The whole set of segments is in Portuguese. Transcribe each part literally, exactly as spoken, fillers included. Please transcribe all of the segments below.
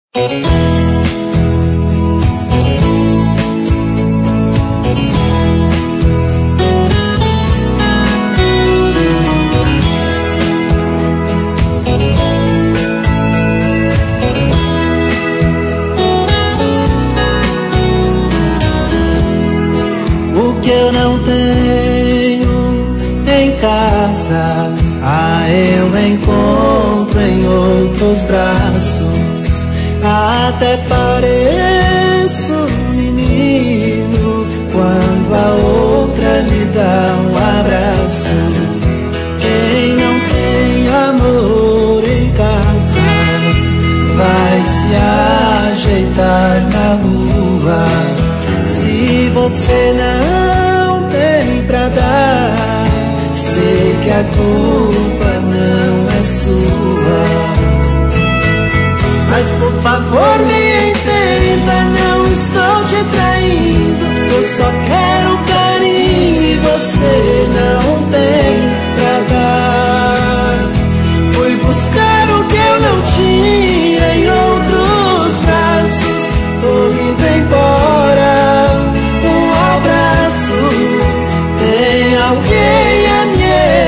O que eu não tenho em casa, ah, eu encontro em outros braços. Até pareço um menino quando a outra me dá um abraço. Quem não tem amor em casa vai se ajeitar na rua. Se você não tem pra dar, sei que a culpa não é sua. Mas por favor me entenda, não estou te traindo. Eu só quero carinho e você não tem pra dar. Fui buscar o que eu não tinha em outros braços. Tô indo embora, um abraço. Tem alguém a me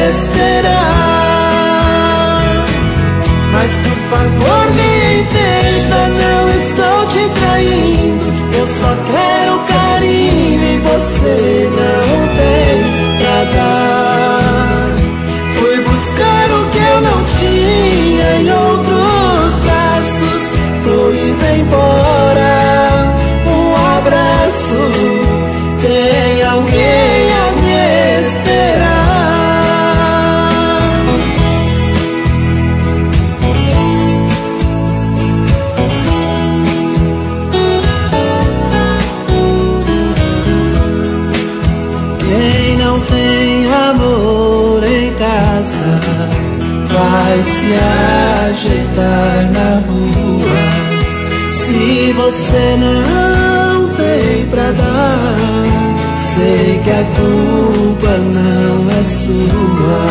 esperar. Mas por favor me entenda, não estou te traindo. Eu só quero carinho e você não tem pra dar. Fui buscar o que eu não tinha em outros braços. Tô indo embora, um abraço. Tem alguém a me esperar. Quem não tem amor em casa vai se ajeitar na rua. Se você não tem pra dar, sei que a culpa não é sua.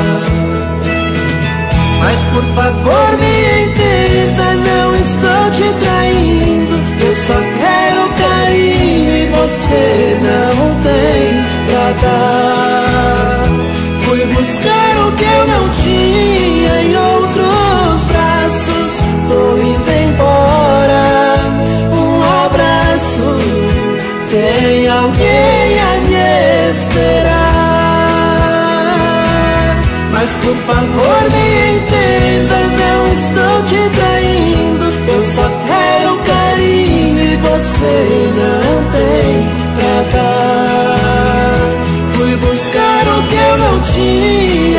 Mas por favor me entenda, não estou te traindo. Eu só quero carinho e você não tem pra dar. Fui buscar o que eu não tinha em outros braços. Tô indo embora, um abraço. Tem alguém a me esperar. Mas por favor me entenda, não estou te traindo. Eu só quero carinho e você não tem pra dar. Fui buscar o que eu não tinha